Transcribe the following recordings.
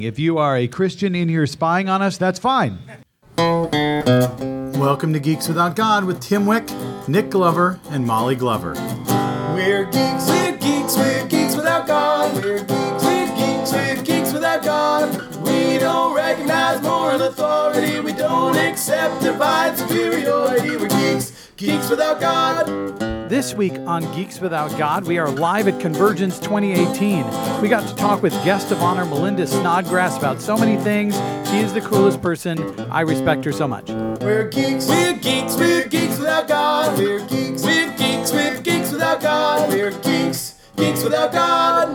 If you are a Christian in here spying on us, that's fine. Welcome to Geeks Without God with Tim Wick, Nick Glover, and Molly Glover. We're geeks, we're geeks, we're geeks without God. We're geeks, we're geeks, we're geeks without God. We don't recognize moral authority. We don't accept divine superiority. We're geeks, geeks without God. This week on Geeks Without God, we are live at Convergence 2018. We got to talk with guest of honor Melinda Snodgrass about so many things. She is the coolest person. I respect her so much. We're geeks, we're geeks, we're geeks without God. We're geeks, we're geeks, we're geeks without God. We're geeks, geeks without God.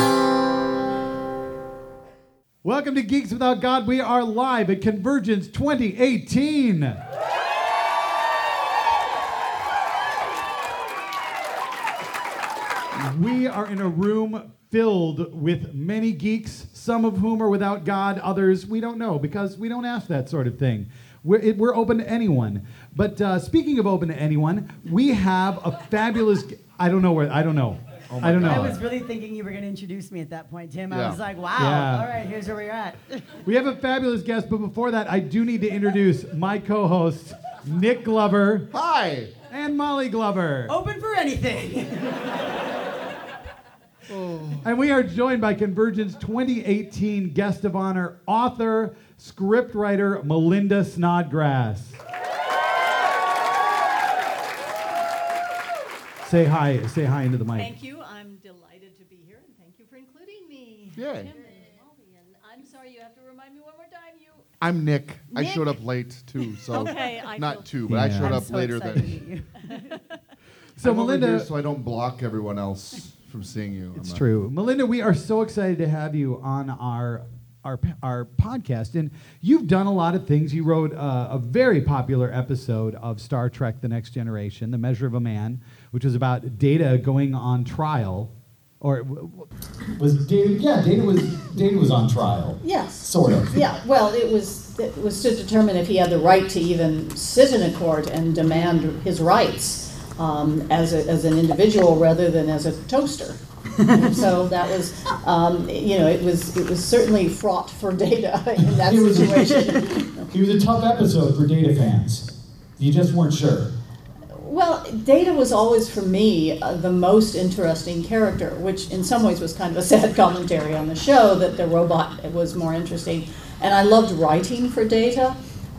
Welcome to Geeks Without God. We are live at Convergence 2018. We are in a room filled with many geeks, some of whom are without God, others we don't know because we don't ask that sort of thing. We're open to anyone. But speaking of open to anyone, we have a fabulous... I don't know. I was really thinking you were going to introduce me at that point, Tim. I was like, wow, all right, here's where we're at. We have a fabulous guest, but before that, I do need to introduce my co-hosts, Nick Glover. Hi. And Molly Glover. Open for anything. And we are joined by Convergence 2018 guest of honor, author, scriptwriter Melinda Snodgrass. Say hi into the mic. Thank you. I'm delighted to be here, and thank you for including me. Yeah. Tim and Molly, and I'm sorry you have to remind me one more time. I'm Nick. I Nick? showed up late too, so Okay, I not feel- two, but I showed I'm up so later excited to than. meet you. So I'm over Melinda, here so I don't block everyone else from seeing you. it's true. Melinda, we are so excited to have you on our podcast, and you've done a lot of things. You wrote a very popular episode of Star Trek: The Next Generation, The Measure of a Man, which was about Data going on trial, or Was Data? Yeah, Data was on trial. Yes. Sort of. Yeah. Well, it was to determine if he had the right to even sit in a court and demand his rights as an individual rather than as a toaster. So that was, it was certainly fraught for Data in that situation. It was a tough episode for Data fans. You just weren't sure. Well, Data was always, for me, the most interesting character, which in some ways was kind of a sad commentary on the show that the robot was more interesting. And I loved writing for Data.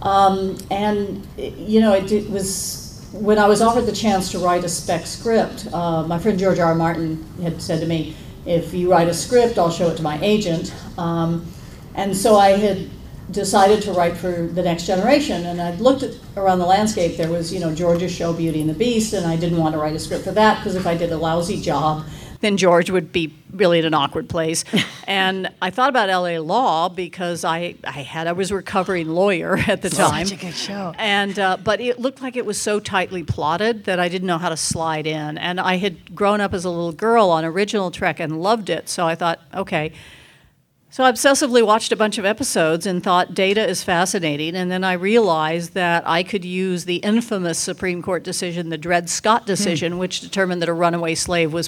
It was, when I was offered the chance to write a spec script, my friend George R. R. Martin had said to me, if you write a script, I'll show it to my agent. And so I had decided to write for The Next Generation, and I'd looked around the landscape. There was, George's show Beauty and the Beast, and I didn't want to write a script for that because if I did a lousy job, Then George would be really in an awkward place. And I thought about LA Law because I was a recovering lawyer at the time. Such a good show. And but it looked like it was so tightly plotted that I didn't know how to slide in. And I had grown up as a little girl on original Trek and loved it. So I thought, okay. So I obsessively watched a bunch of episodes and thought Data is fascinating, and then I realized that I could use the infamous Supreme Court decision, the Dred Scott decision, which determined that a runaway slave was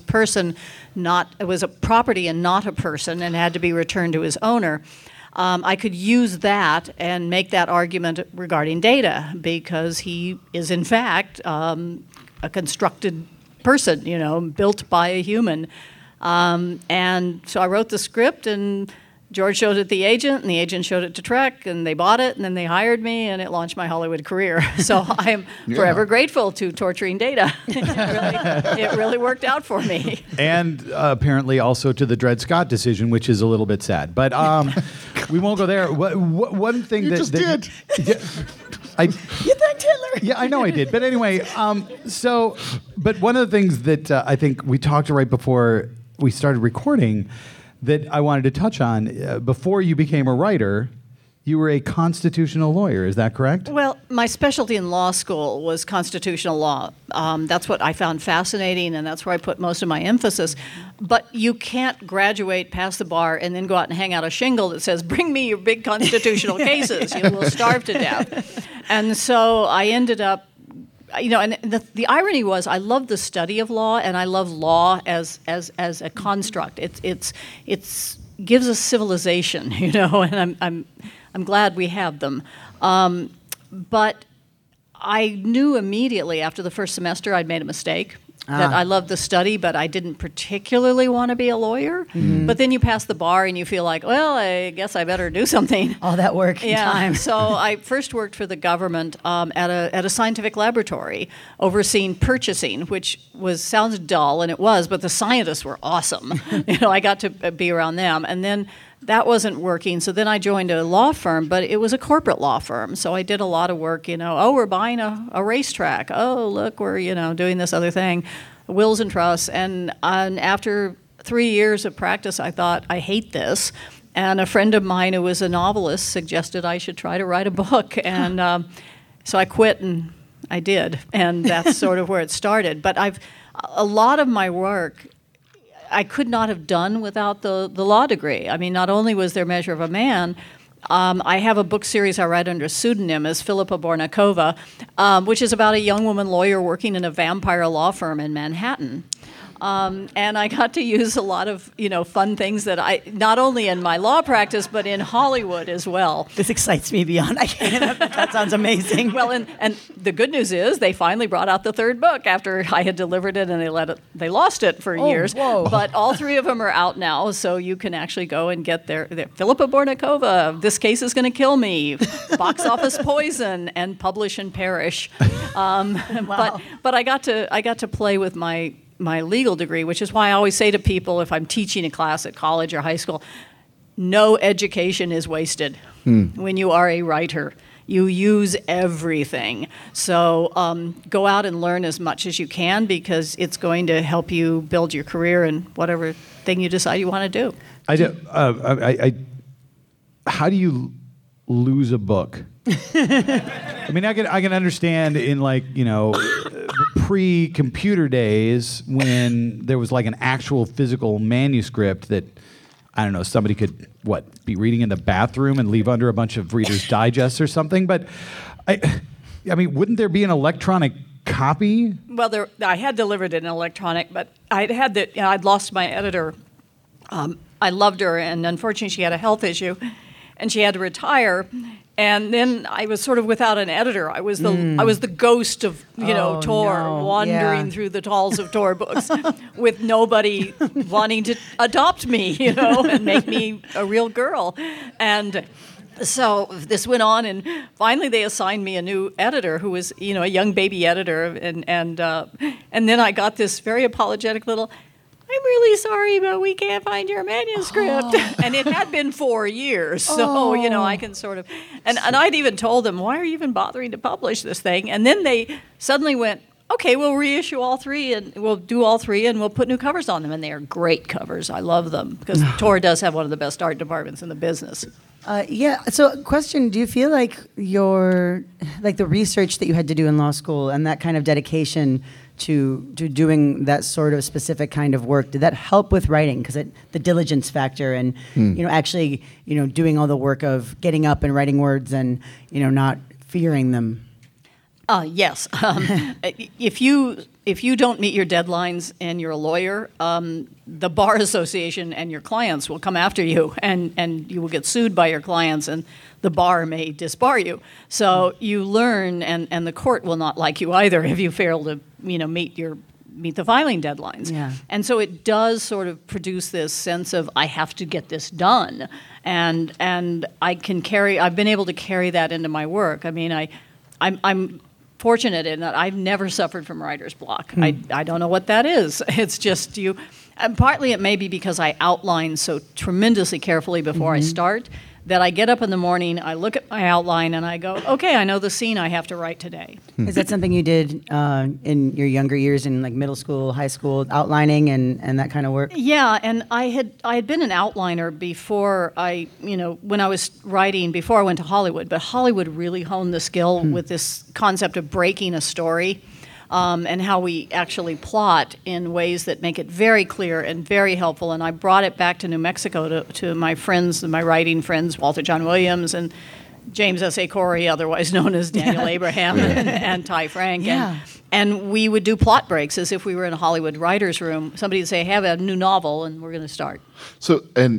a property and not a person, and had to be returned to his owner. I could use that and make that argument regarding Data, because he is in fact a constructed person, built by a human. And so I wrote the script, and George showed it to the agent, and the agent showed it to Trek, and they bought it, and then they hired me, and it launched my Hollywood career. So I am forever grateful to Torturing Data. It really worked out for me. and apparently also to the Dred Scott decision, which is a little bit sad. But we won't go there. One thing You that just that, did. You thanked Hitler. Yeah, I know I did. But anyway, but one of the things that I think we talked right before we started recording that I wanted to touch on, before you became a writer, you were a constitutional lawyer. Is that correct? Well, my specialty in law school was constitutional law. That's what I found fascinating, and that's where I put most of my emphasis. But you can't graduate, pass the bar, and then go out and hang out a shingle that says, bring me your big constitutional cases. You will starve to death. And so I ended up, and the irony was I love the study of law, and I love law as a construct. It's gives us civilization, and I'm glad we have them. But I knew immediately after the first semester I'd made a mistake. That I loved the study, but I didn't particularly want to be a lawyer. Mm-hmm. But then you pass the bar and you feel like, well, I guess I better do something. All that work and time. So I first worked for the government at a scientific laboratory overseeing purchasing, which sounds dull, and it was, but the scientists were awesome. I got to be around them. And then that wasn't working, so then I joined a law firm, but it was a corporate law firm. So I did a lot of work, we're buying a racetrack. Oh, look, we're, doing this other thing, wills and trusts. And after 3 years of practice, I thought, I hate this. And a friend of mine who was a novelist suggested I should try to write a book. And so I quit, and I did. And that's sort of where it started. But a lot of my work I could not have done without the law degree. I mean, not only was there Measure of a Man, I have a book series I write under a pseudonym as Philippa Bornakova, which is about a young woman lawyer working in a vampire law firm in Manhattan. And I got to use a lot of, fun things that not only in my law practice, but in Hollywood as well. This excites me beyond. That sounds amazing. Well, and the good news is they finally brought out the third book after I had delivered it, and they lost it for years. Whoa. But all 3 of them are out now, so you can actually go and get their Philippa Bornakova, This Case is Going to Kill Me, Box Office Poison, and Publish and Perish. Wow. But I got to play with my legal degree, which is why I always say to people if I'm teaching a class at college or high school, no education is wasted when you are a writer. You use everything. So go out and learn as much as you can because it's going to help you build your career in whatever thing you decide you want to do. How do you lose a book? I mean, I can understand in pre-computer days when there was like an actual physical manuscript that, I don't know, somebody could, be reading in the bathroom and leave under a bunch of Reader's Digest or something. But, I mean, wouldn't there be an electronic copy? Well, I had delivered it in electronic, but I'd lost my editor. I loved her, and unfortunately she had a health issue, and she had to retire. And then I was sort of without an editor. I was the ghost of Tor, wandering through the halls of Tor books, with nobody wanting to adopt me, and make me a real girl. And so this went on, and finally they assigned me a new editor who was, a young baby editor, and then I got this very apologetic little, I'm really sorry, but we can't find your manuscript. Oh. And it had been 4 years, so, I can sort of... And I'd even told them, why are you even bothering to publish this thing? And then they suddenly went, okay, we'll reissue all 3, and we'll do all 3, and we'll put new covers on them. And they are great covers. I love them, because Tor does have one of the best art departments in the business. So question, do you feel like the research that you had to do in law school and that kind of dedication to doing that sort of specific kind of work, did that help with writing? Because the diligence factor and, actually, doing all the work of getting up and writing words and, not fearing them. Yes. If you don't meet your deadlines and you're a lawyer, the Bar Association and your clients will come after you, and you will get sued by your clients, and the bar may disbar you. So you learn, and the court will not like you either if you fail to meet the filing deadlines. Yeah. And so it does sort of produce this sense of I have to get this done, and I've been able to carry that into my work. I mean, I'm fortunate in that I've never suffered from writer's block. I don't know what that is. It's just you. And partly it may be because I outline so tremendously carefully before I start that I get up in the morning, I look at my outline, and I go, okay, I know the scene I have to write today. Is that something you did in your younger years in middle school, high school, outlining and that kind of work? Yeah, and I had been an outliner before when I was writing, before I went to Hollywood, but Hollywood really honed the skill with this concept of breaking a story. And how we actually plot in ways that make it very clear and very helpful. And I brought it back to New Mexico to my friends, my writing friends, Walter John Williams and James S.A. Corey, otherwise known as Daniel Abraham, and Ty Frank. Yeah. And we would do plot breaks as if we were in a Hollywood writer's room. Somebody would say, have a new novel, and we're going to start. So, and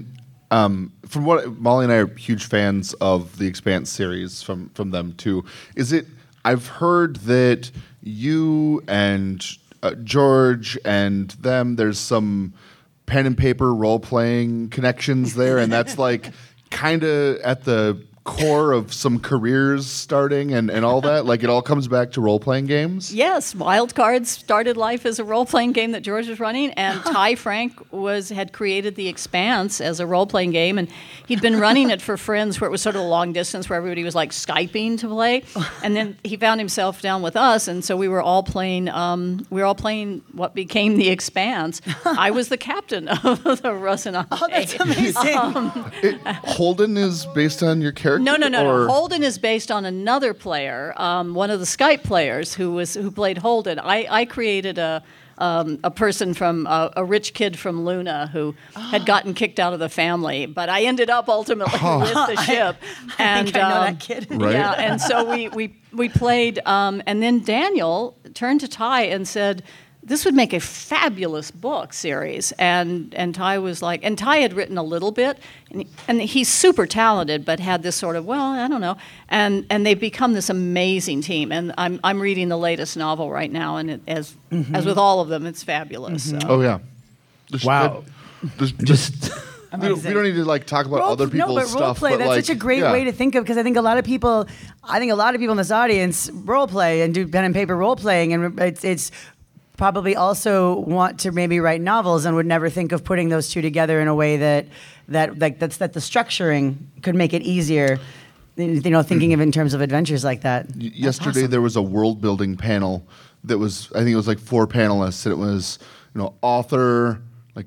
From what Molly and I are huge fans of the Expanse series from them too. I've heard that you and George and them, there's some pen and paper role playing connections there, and that's like kind of at the core of some careers starting and all that. Like it all comes back to role playing games. Yes, Wild Cards started life as a role-playing game that George was running, and Ty Frank had created The Expanse as a role-playing game, and he'd been running it for friends where it was sort of a long distance where everybody was like Skyping to play, and then he found himself down with us, and so we were all playing what became The Expanse. I was the captain of the Rosanna. Oh, that's amazing. Holden is based on your character. No. Or- Holden is based on another player, one of the Skype players who played Holden. I created a person from a rich kid from Luna who had gotten kicked out of the family, but I ended up ultimately with the ship. I think I know that kid. Right. Yeah, and so we played, and then Daniel turned to Ty and said, "This would make a fabulous book series." And Ty was like, and Ty had written a little bit, and he's super talented, but had this sort of, well, I don't know. And they've become this amazing team. And I'm reading the latest novel right now, and as with all of them, it's fabulous. So. Oh yeah. Wow. Just we don't need to like talk about other people's no, but stuff. role play, but that's like, such a great yeah. way to think of, because I think a lot of people in this audience role play and do pen and paper role playing, and it's probably also want to maybe write novels and would never think of putting those two together in a way that the structuring could make it easier. Thinking of it in terms of adventures like that. Yesterday there was a world building panel that was, I think it was like 4 panelists, and it was author,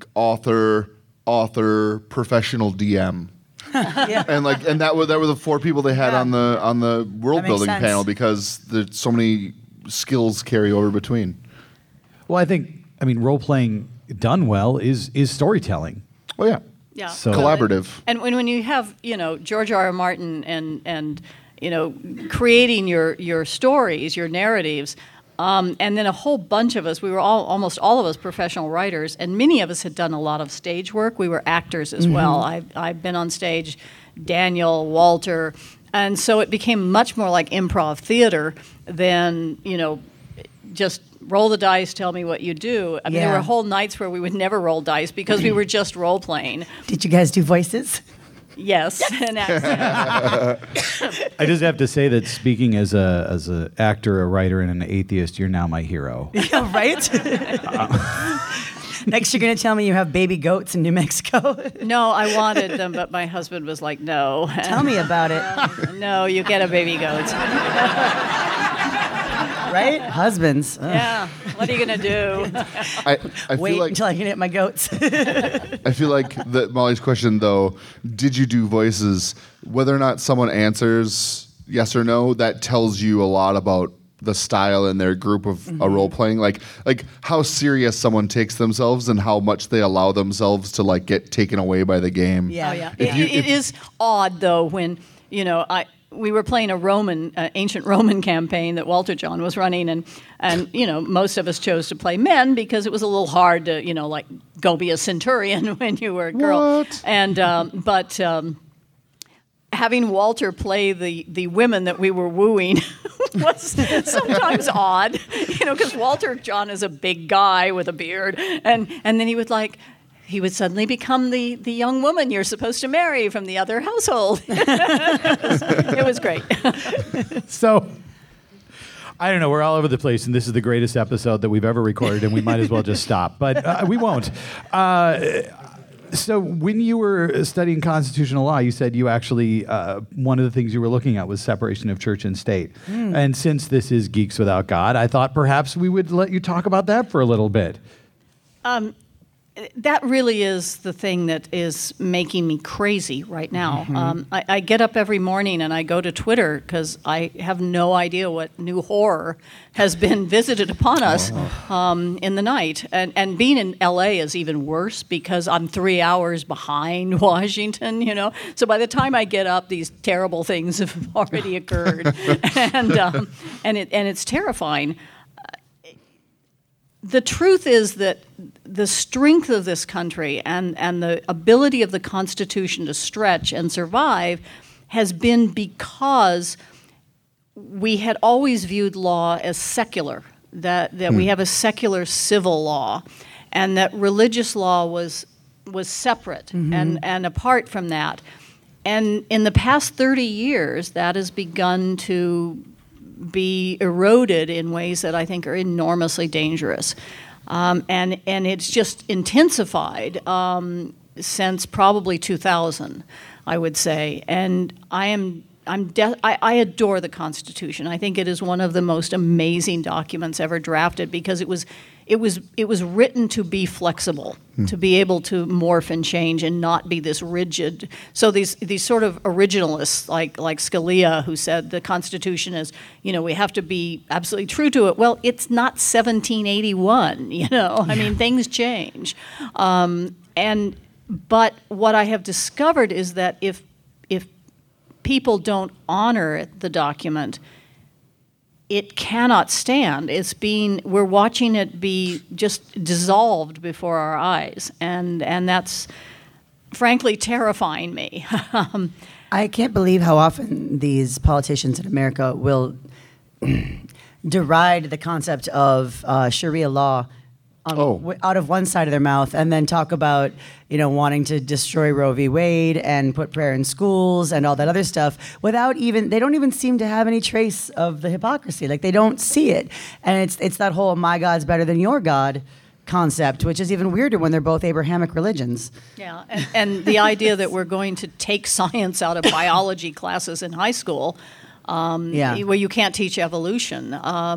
professional DM. Yeah. and that were the 4 people they had Yeah. on the world That makes building sense. panel, because there's so many skills carry over between. Well, I mean, role playing done well is storytelling. Oh yeah. Yeah. So- Collaborative. And when you have, George R. R. Martin and creating your stories, your narratives, and then a whole bunch of us, we were almost all of us professional writers, and many of us had done a lot of stage work. We were actors as well. I've been on stage, Daniel, Walter, and so it became much more like improv theater than, just roll the dice, tell me what you do. I mean, there were whole nights where we would never roll dice because we were just role playing. Did you guys do voices? Yes, and accent. I just have to say that speaking as a actor, a writer, and an atheist, you're now my hero. Yeah, right? Next, you're going to tell me you have baby goats in New Mexico. No, I wanted them, but my husband was like, no. Tell me about it. No, you get a baby goat. Right? Husbands. Ugh. Yeah, what are you going to do? I Wait feel like until I can hit my goats. I feel like that Molly's question though, did you do voices? Whether or not someone answers yes or no, that tells you a lot about the style in their group of a role playing, like how serious someone takes themselves and how much they allow themselves to like get taken away by the game. Yeah. Oh, yeah. If you- It is odd, though, when, we were playing a ancient Roman campaign that Walter John was running, and most of us chose to play men because it was a little hard to go be a centurion when you were a girl. What? And but having Walter play the women that we were wooing was sometimes odd, because Walter John is a big guy with a beard, and then he would suddenly become the young woman you're supposed to marry from the other household. It was great. So, I don't know. We're all over the place, and this is the greatest episode that we've ever recorded, and we might as well just stop. But we won't. So, when you were studying constitutional law, you said you actually, one of the things you were looking at was separation of church and state. And since this is Geeks Without God, I thought perhaps we would let you talk about that for a little bit. That really is the thing that is making me crazy right now. I get up every morning and I go to Twitter because I have no idea what new horror has been visited upon us in the night. And being in LA is even worse because I'm 3 hours behind Washington, So by the time I get up, these terrible things have already occurred. And it's terrifying. the truth is that the strength of this country and the ability of the Constitution to stretch and survive has been because we had always viewed law as secular, that we have a secular civil law, and that religious law was separate and apart from that. And in the past 30 years, that has begun to be eroded in ways that I think are enormously dangerous. And it's just intensified since probably 2000, I would say. And I adore the Constitution. I think it is one of the most amazing documents ever drafted because it was written to be flexible, to be able to morph and change and not be this rigid. So these sort of originalists like Scalia, who said the Constitution is, we have to be absolutely true to it. Well, it's not 1781. I mean, things change. But what I have discovered is that if people don't honor the document, it cannot stand. We're watching it be just dissolved before our eyes, and that's frankly terrifying me. I can't believe how often these politicians in America will deride the concept of Sharia law out of one side of their mouth, and then talk about wanting to destroy Roe v. Wade and put prayer in schools and all that other stuff they don't even seem to have any trace of the hypocrisy. Like, they don't see it, and it's that whole "my God's better than your God" concept, which is even weirder when they're both Abrahamic religions. Yeah, and the idea that we're going to take science out of biology classes in high school, where you can't teach evolution.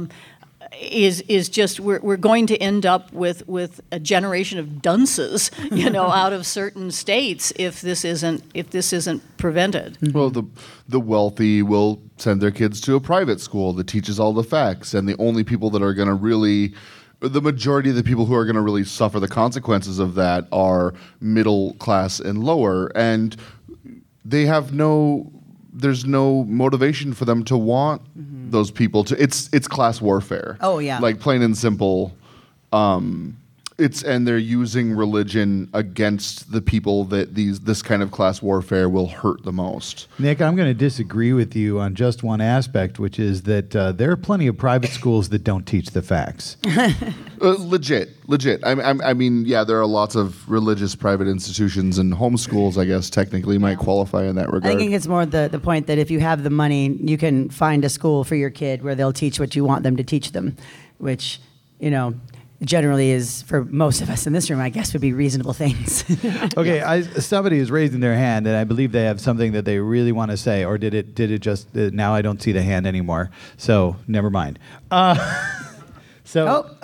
Is just we're going to end up with a generation of dunces, out of certain states if this isn't prevented. Well, the wealthy will send their kids to a private school that teaches all the facts, and the only people that are going to the majority of the people who are going to really suffer the consequences of that are middle class and lower, and they have there's no motivation for them to want those people to. It's class warfare. Oh yeah, like plain and simple. And they're using religion against the people that this kind of class warfare will hurt the most. Nick, I'm going to disagree with you on just one aspect, which is that there are plenty of private schools that don't teach the facts. Legit. I mean, yeah, there are lots of religious private institutions, and homeschools, I guess, technically might qualify in that regard. I think it's more the point that if you have the money, you can find a school for your kid where they'll teach what you want them to teach them, which, generally is, for most of us in this room, I guess, would be reasonable things. Okay, somebody is raising their hand, and I believe they have something that they really want to say, or did it just, now I don't see the hand anymore, so never mind. Oh.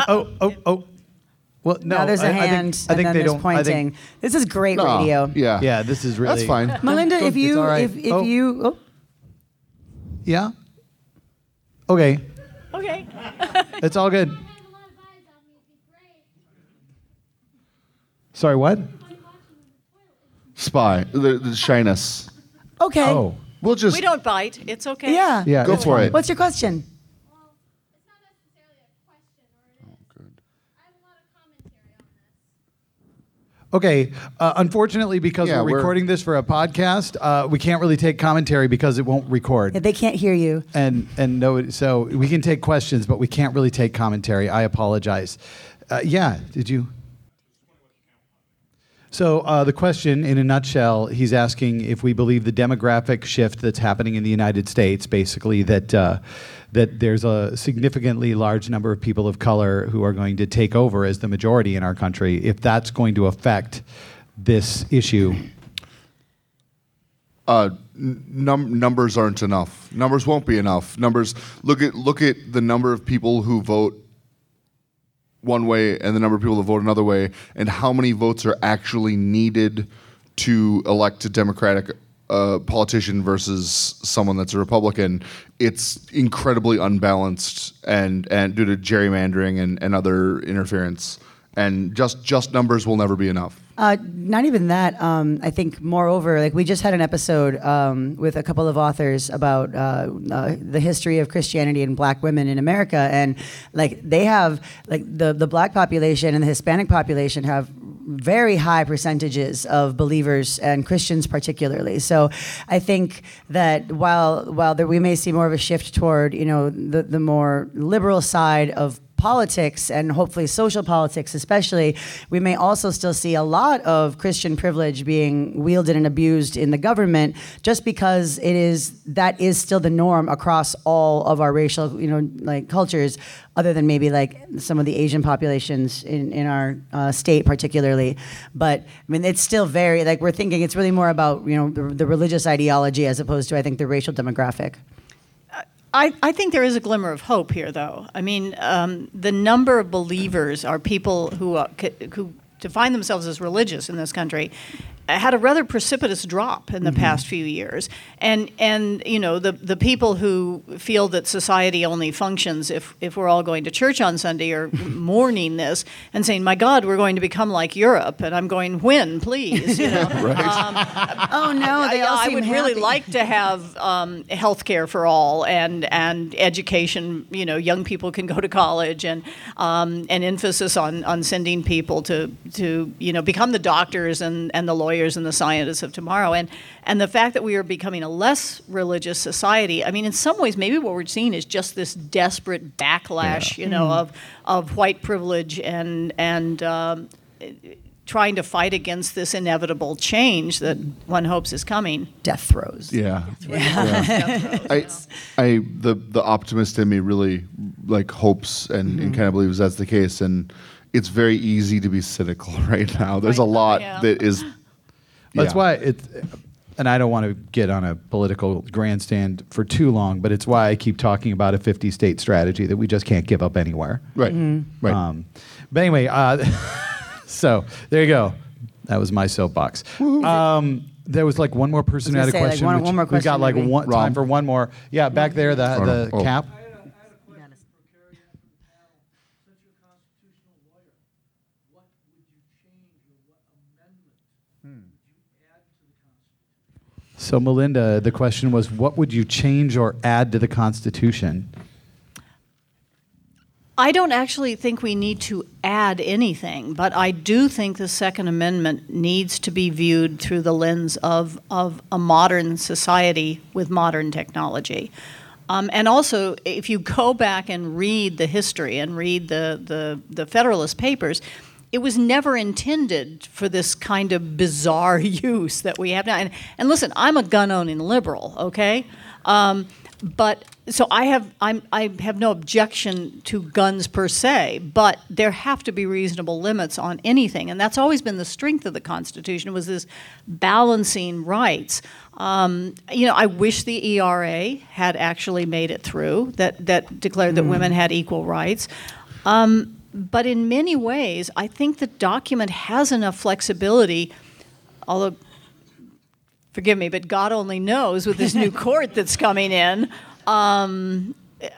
Well, no, now there's a hand, I think and then they there's don't, pointing. This is great radio. Yeah, this is really... That's fine. Melinda, if you... all right. If you... Yeah? Okay. Okay. It's all good. Sorry, what? Spy. The shyness. Okay. Oh. We'll just... We don't bite. It's okay. Yeah. Yeah, Go it's for fine. it. What's your question? It's not necessarily a question, I have a lot of commentary on this. Okay. Unfortunately, because we're recording this for a podcast, we can't really take commentary because it won't record. They can't hear you. And no, so we can take questions, but we can't really take commentary. I apologize. Did you? So the question, in a nutshell, he's asking if we believe the demographic shift that's happening in the United States, basically that there's a significantly large number of people of color who are going to take over as the majority in our country, if that's going to affect this issue. Numbers aren't enough. Numbers won't be enough. Numbers. Look at the number of people who vote one way and the number of people that vote another way, and how many votes are actually needed to elect a Democratic politician versus someone that's a Republican. It's incredibly unbalanced and due to gerrymandering and other interference. and just numbers will never be enough. Not even that. I think, moreover, like we just had an episode with a couple of authors about the history of Christianity and Black women in America, and like they have like the Black population and the Hispanic population have very high percentages of believers and Christians particularly. So I think that while there, we may see more of a shift toward the more liberal side of politics and hopefully social politics especially, we may also still see a lot of Christian privilege being wielded and abused in the government, just because that is still the norm across all of our racial like cultures, other than maybe like some of the Asian populations in our state particularly. But I mean, it's still very, like, we're thinking it's really more about the religious ideology as opposed to, I think, the racial demographic. I think there is a glimmer of hope here, though. I mean, the number of believers are people who define themselves as religious in this country had a rather precipitous drop in the past few years, and the people who feel that society only functions if we're all going to church on Sunday are mourning this and saying, "My God, we're going to become like Europe," and I'm going, "When, please?" Right. Oh no, they all I seem would really happy. like to have health care for all and education. Young people can go to college, and an emphasis on sending people to become the doctors and the lawyers and the scientists of tomorrow. And the fact that we are becoming a less religious society, I mean, in some ways, maybe what we're seeing is just this desperate backlash, of white privilege and trying to fight against this inevitable change that one hopes is coming. Death throes. Yeah. The optimist in me really like hopes and kind of believes that's the case, and it's very easy to be cynical right now. There's a lot that is. That's why it's, and I don't want to get on a political grandstand for too long, but it's why I keep talking about a 50-state strategy that we just can't give up anywhere. Right. Right. But anyway, so there you go. That was my soapbox. There was like one more person who had a question. One more question. We got like maybe. time for one more. Yeah, back there, the cap. So, Melinda, the question was, what would you change or add to the Constitution? I don't actually think we need to add anything, but I do think the Second Amendment needs to be viewed through the lens of a modern society with modern technology. And also, if you go back and read the history and read the Federalist Papers, it was never intended for this kind of bizarre use that we have now. And listen, I'm a gun-owning liberal, okay? But so I have no objection to guns per se, but there have to be reasonable limits on anything, and that's always been the strength of the Constitution, was this balancing rights. I wish the ERA had actually made it through, that declared that women had equal rights. But in many ways, I think the document has enough flexibility, although, forgive me, but God only knows with this new court that's coming in, how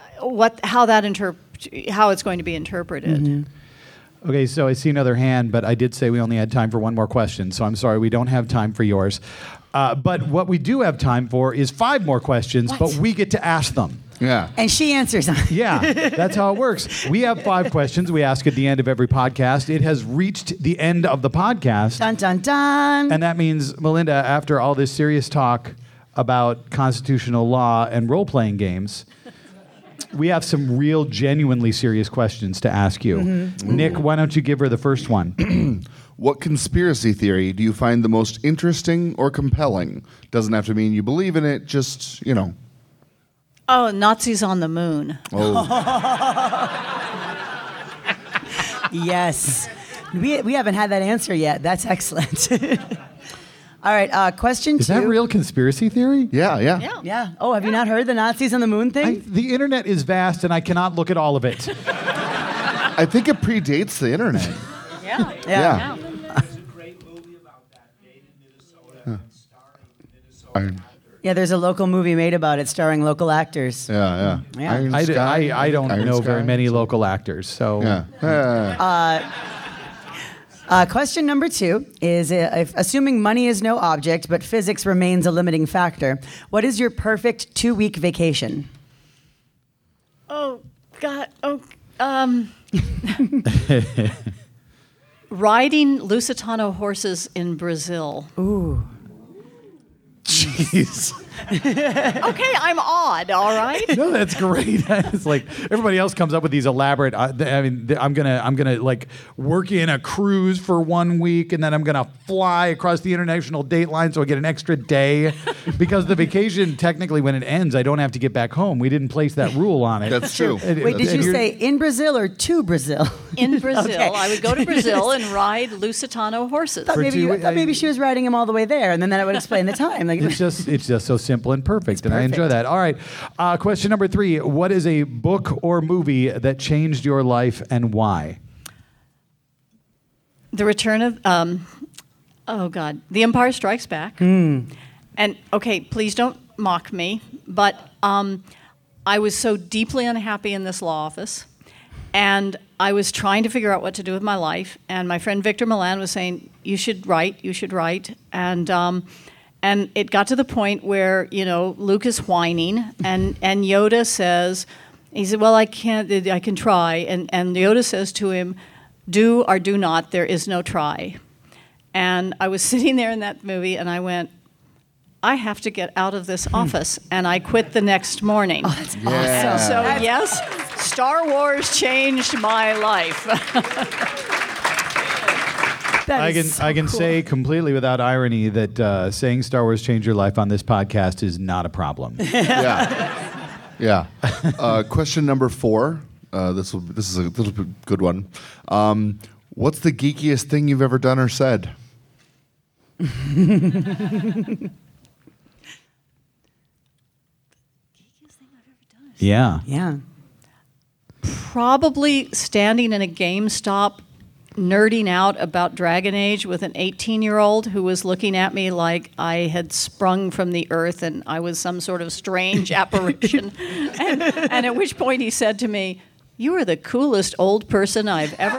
it's going to be interpreted. Mm-hmm. Okay, so I see another hand, but I did say we only had time for one more question, so I'm sorry, we don't have time for yours. But what we do have time for is 5 more questions, but we get to ask them. Yeah. And she answers them. Yeah, that's how it works. We have 5 questions we ask at the end of every podcast. It has reached the end of the podcast. Dun, dun, dun. And that means, Melinda, after all this serious talk about constitutional law and role-playing games, we have some real, genuinely serious questions to ask you. Mm-hmm. Nick, why don't you give her the first one? What conspiracy theory do you find the most interesting or compelling? Doesn't have to mean you believe in it, just, Oh, Nazis on the moon. Oh. Yes. We haven't had that answer yet. That's excellent. All right, question 2. Is that real conspiracy theory? Yeah. Yeah. Oh, have you not heard the Nazis on the moon thing? The internet is vast, and I cannot look at all of it. I think it predates the internet. Yeah. There's a great movie about that, made in Minnesota and starring Minnesota actors. Yeah, there's a local movie made about it starring local actors. Yeah. Yeah. I don't Iron know Sky? very many local actors, so... Yeah. Question number 2 is, if, assuming money is no object, but physics remains a limiting factor, what is your perfect 2-week vacation? Oh, God. Riding Lusitano horses in Brazil. Ooh. Jeez. Okay, I'm odd, all right? No, that's great. It's like everybody else comes up with these elaborate. I'm gonna like work in a cruise for 1 week, and then I'm gonna fly across the international date line so I get an extra day. Because the vacation, technically, when it ends, I don't have to get back home. We didn't place that rule on it. That's true. Wait, did you say in Brazil or to Brazil? In Brazil. Okay. I would go to Brazil and ride Lusitano horses. I thought maybe she was riding him all the way there, and then that would explain the time. Like, It's just so simple and perfect, and I enjoy that. All right, question number 3: what is a book or movie that changed your life and why? The Return of, The Empire Strikes Back. And, okay, please don't mock me, but I was so deeply unhappy in this law office, and I was trying to figure out what to do with my life, and my friend Victor Milan was saying, you should write, and it got to the point where, Luke is whining, and Yoda says, he said, well, I can try. And Yoda says to him, do or do not, there is no try. And I was sitting there in that movie, and I went, I have to get out of this office. And I quit the next morning. oh, that's awesome. So, yes, Star Wars changed my life. I can say completely without irony that saying Star Wars changed your life on this podcast is not a problem. Yeah. Question number 4. This is a little bit good one. What's the geekiest thing you've ever done or said? Yeah. Probably standing in a GameStop nerding out about Dragon Age with an 18-year-old who was looking at me like I had sprung from the earth and I was some sort of strange apparition. And at which point he said to me, you are the coolest old person I've ever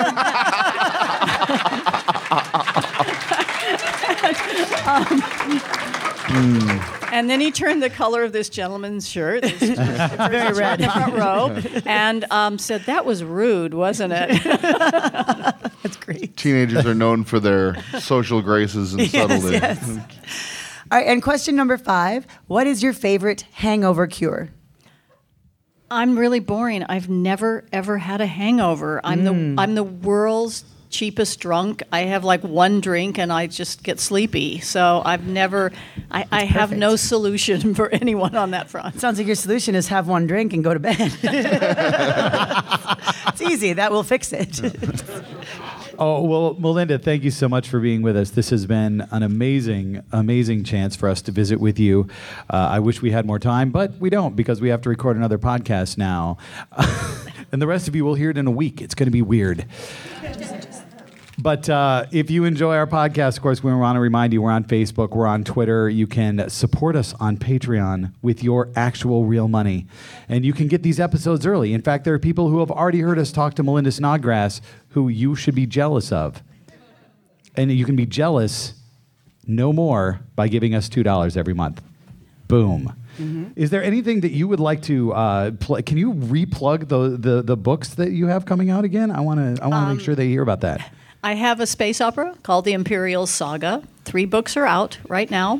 met. And then he turned the color of this gentleman's shirt, very red, in the front row, and said, that was rude, wasn't it? That's great. Teenagers are known for their social graces and subtlety. Yes. All right, and question number 5. What is your favorite hangover cure? I'm really boring. I've never, ever had a hangover. I'm the world's cheapest drunk. I have like one drink and I just get sleepy. So I've never, I have no solution for anyone on that front. Sounds like your solution is have one drink and go to bed. It's easy. That will fix it. Oh, well, Melinda, thank you so much for being with us. This has been an amazing, amazing chance for us to visit with you. I wish we had more time, but we don't because we have to record another podcast now. And the rest of you will hear it in a week. It's going to be weird. But if you enjoy our podcast, of course, we want to remind you we're on Facebook, we're on Twitter. You can support us on Patreon with your actual real money. And you can get these episodes early. In fact, there are people who have already heard us talk to Melinda Snodgrass who you should be jealous of. And you can be jealous no more by giving us $2 every month. Boom. Mm-hmm. Is there anything that you would like to can you replug the books that you have coming out again? I want to make sure they hear about that. I have a space opera called The Imperial Saga. 3 books are out right now.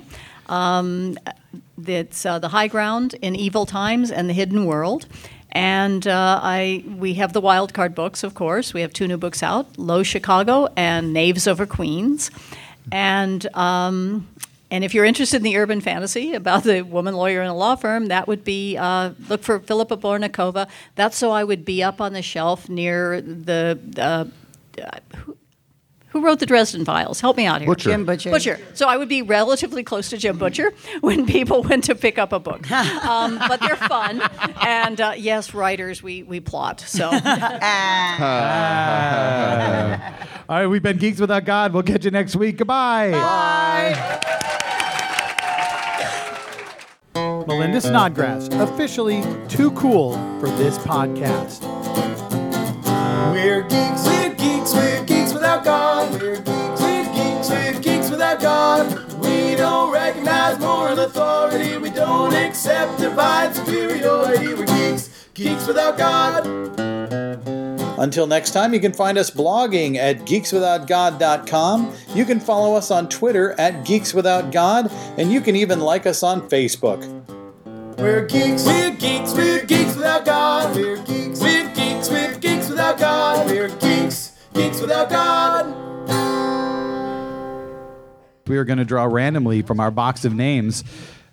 It's The High Ground, In Evil Times, and The Hidden World. And we have the Wildcard books, of course. We have 2 new books out, Low Chicago and Knaves Over Queens. And if you're interested in the urban fantasy about the woman lawyer in a law firm, that would be, look for Philippa Bornikova. That's so I would be up on the shelf near the... Who wrote the Dresden Files? Help me out here. Butcher. Jim Butcher. Butcher. So I would be relatively close to Jim Butcher when people went to pick up a book. But they're fun. And yes, writers, we plot. So. All right, we've been Geeks Without God. We'll catch you next week. Goodbye. Bye. Melinda Snodgrass, officially too cool for this podcast. We're geeks, we're geeks, we're geeks without without God. We're geeks without God. We don't recognize moral authority. We don't accept divine superiority. We're geeks without God. Until next time, you can find us blogging at geekswithoutgod.com. You can follow us on Twitter at geekswithoutgod, and you can even like us on Facebook. We're geeks without God. We're geeks without God. We're geeks without God. We are going to draw randomly from our box of names